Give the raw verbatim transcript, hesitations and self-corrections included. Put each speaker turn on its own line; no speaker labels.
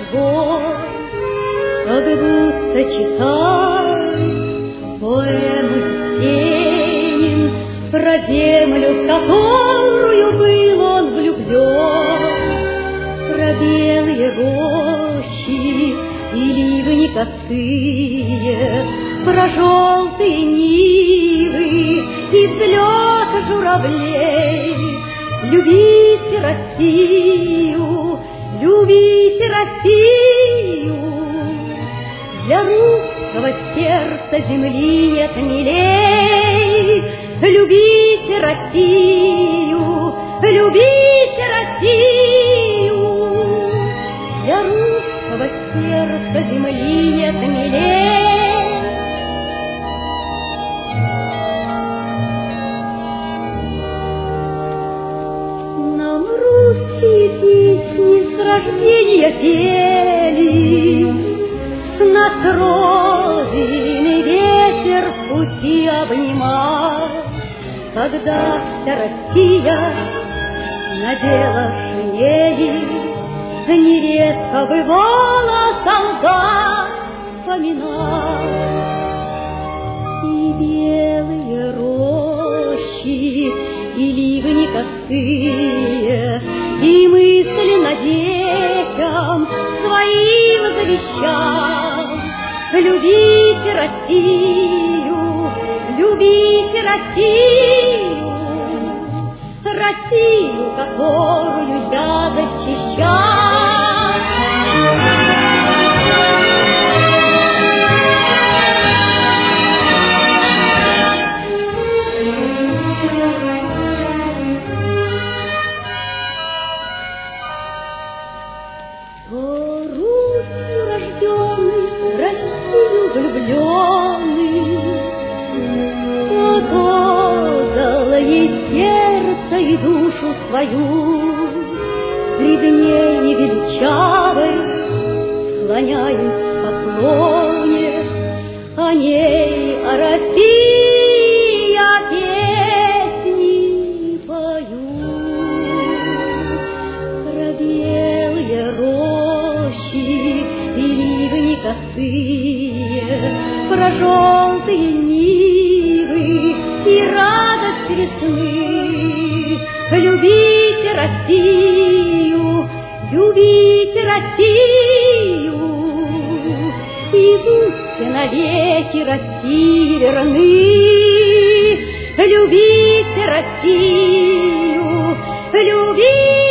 тобой, как будто читает поэму Есенин про землю, в которую был он влюблен, про белые рощи и ливни косые, про желтые нивы и взлет журавлей. Любите Россию, любите Россию, для русского сердца земли нет милей. Любите Россию, любите Россию, для русского сердца земли нет милей. Нам русские песни с рождения пели, нас родины ветер в пути обнимал, когда вся Россия надела шинели, нередко бывало солдат вспоминал. И белые рощи, и ливни косые, и мысленно детям своим завещал. Любите Россию, любите Россию, Россию, которую я защищал. Влюбленный, отдал ей сердце и душу свою, пред ней величавой склоняюсь в поклоне, о ней, о России я песни пою. Про белые рощи и ливни косые, про желтые нивы и радость весны. Любите Россию, любите Россию, и будьте навеки России верны. Любите Россию, любите